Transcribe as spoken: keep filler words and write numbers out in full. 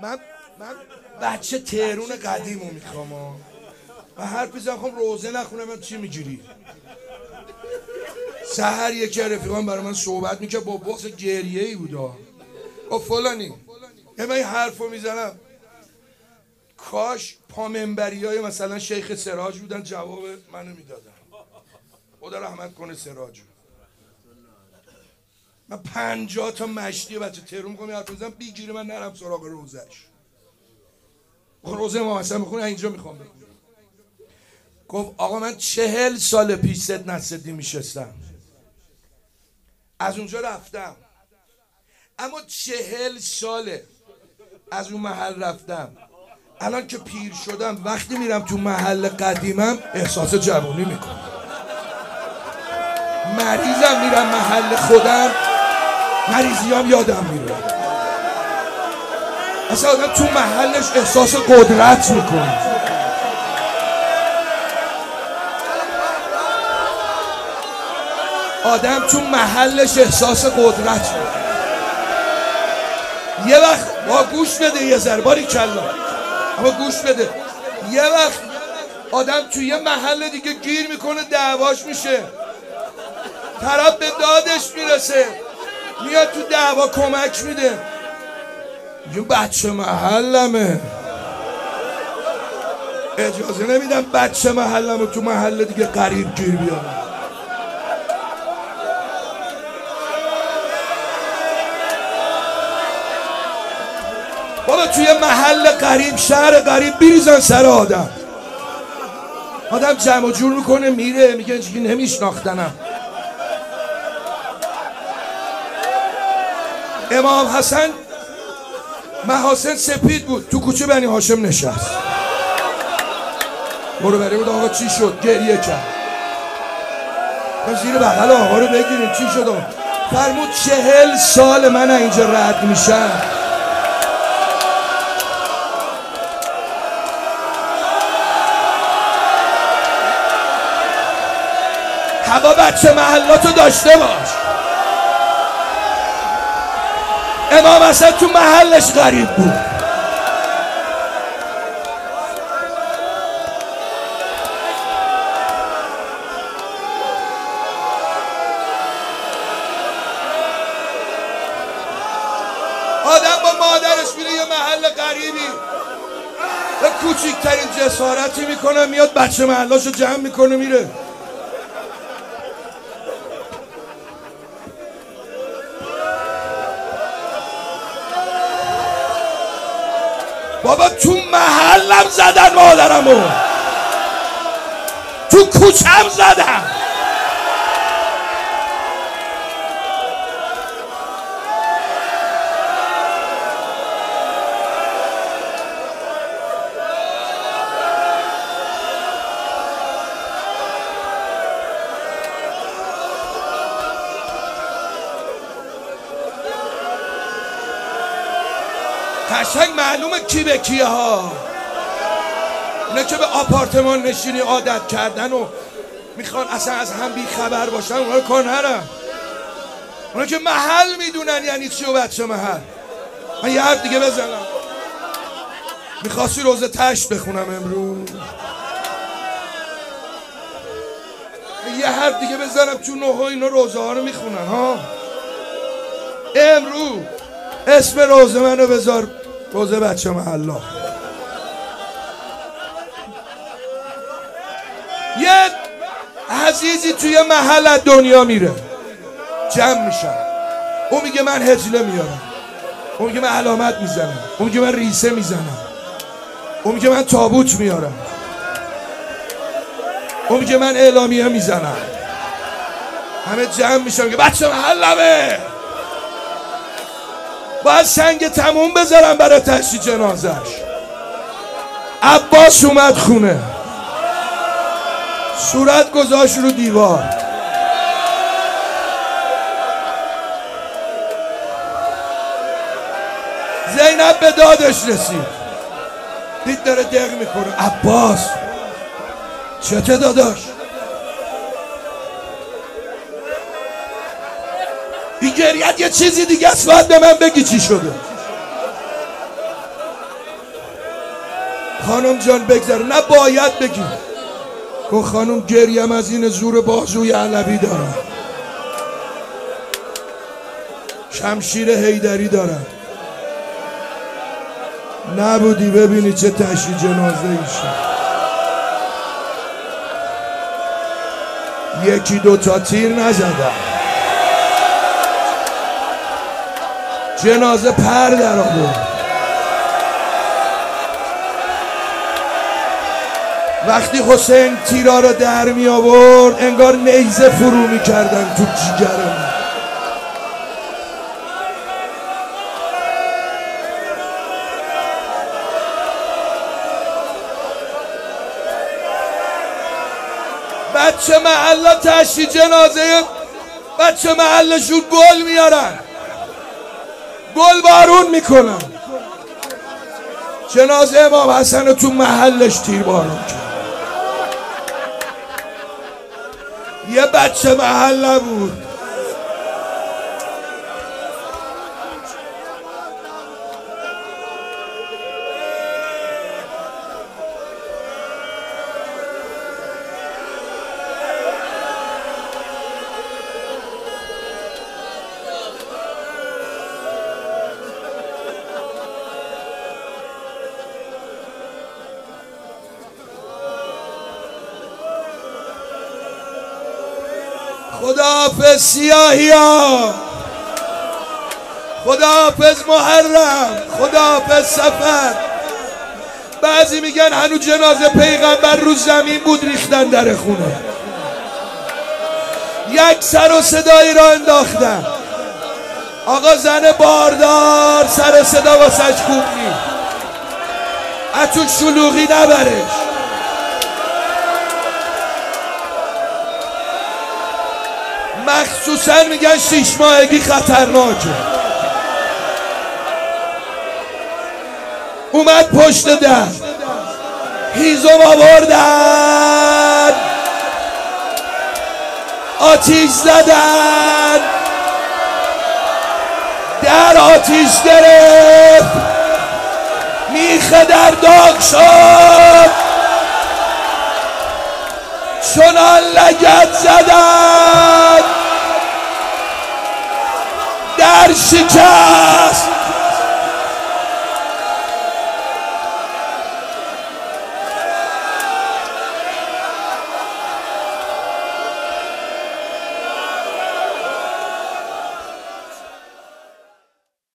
من من بچه تهرون قدیمو میخوام و حرف بزنم روزه نخونم. من چی میگیری؟ سحر یکی رفیقان برای من صحبت میکرد با بغض گریه ای بودا. او فلانی یه من این حرفو میزنم کاش پا منبری های مثلا شیخ سراج بودن جواب منو میدادن. خدا رحمت کنه سراجو. من پنجاه تا مشتی بچه تهرون میکنم حرف بزنم بیگیری من نرم سراغ روزش. روزه ما مثلا میخونه اینجا میخوام بخونم. گفت آقا من چهل سال پیش ست نصدی میشستم از اونجا رفتم اما چهل ساله از اون محل رفتم. الان که پیر شدم وقتی میرم تو محل قدیمم احساس جوانی میکنم. مریضم میرم محل خودم مریضیام یادم میره. اصلا آدم تو محلش احساس قدرت میکنه. آدم تو محلش احساس قدرت میکنه. یه وقت با گوش بده یه ذره باری کلا اما گوش بده. یه وقت آدم توی یه محل دیگه گیر میکنه دعواش میشه. طرف به دادش میرسه میاد تو دعوا کمک میده. یه بچه محلمه اجازه نمیدم بچه محلمو تو محل دیگه غریب گیر بیارم. بابا توی محل غریب شهر غریب بریزن سر آدم. آدم جمع جور میکنه میره میگه اینجوری نمیشناختنم. امام حسن محاسن سپید بود تو کوچه بنی هاشم نشست. برو بره بود آقا چی شد؟ گریه کرد. من زیر بغل آقا رو بگیریم چی شد؟ فرمود چهل سال من اینجا رد میشم هوا بچه محلاتو داشته باش. امام حسن تو محلش غریب بود. آدم با مادرش میره یه محل غریبی به کوچکترین جسارتی میکنه میاد بچه محلاشو جمع میکنه میره. بابا تو محلم زدن مادرمو تو کوچم زدن. قشنگ معلومه کی به کیه ها. اونا که به آپارتمان نشینی عادت کردن و میخوان اصلا از هم بی خبر باشن اونا رو کار نرن. اونا که محل میدونن یعنی چی و بچه محل. من یه حرف دیگه بزنم. میخواستی روزه تشت بخونم امروز. یه حرف دیگه بزنم چون نه ها اینا روزه ها رو میخونن ها. امروز اسم روزه منو بذار روزه بچه محلا. یه عزیزی توی محل از دنیا میره جمع میشن. اون میگه من هجله میارم. اون میگه من علامت میزنم. اون میگه من ریسه میزنم. اون میگه من تابوت میارم. اون میگه من اعلامیه میزنم. همه جمع میشن میگه بچه محلمه باید سنگ تموم بذارم برای تشییع جنازش. عباس اومد خونه صورت گذاشت رو دیوار. زینب به دادش رسید دید داره دق میکنه. عباس چته داداش؟ این گریت یه چیزی دیگه است باید به من بگی چی شده. خانم جان بگذره. نه باید بگی. گفت خانم گریم از این زور بازوی علوی دارم، شمشیر حیدری دارم. نبودی ببینی چه تشییع جنازه ایشه. یکی دو تا تیر نزدم، جنازه پر در آورد. وقتی حسین تیرا رو در می آورد انگار نیزه فرو می کردن تو جیگرم. بچه محله تشییع جنازه بچه محلشون گل میارن، گل بارون میکنن. جنازه امام حسن تو محلش تیر بارون کرد. یه بچه محله بود خداحافظ سیاهی ها، خداحافظ محرم، خداحافظ سفر. بعضی میگن هنوز جنازه پیغمبر رو زمین بود ریختن در خونه. یک سر و صدایی را انداختن. آقا زن باردار سر و صدا واسش خوب نی، اتون شلوغی نبرش. مخصوصا میگن شیش ماهگی خطرناکه. اومد پشت در هیزم آوردن، آتیش زدن، در آتیش گرفت، میخه در داغ شد، چنان لگد زدن در شکست.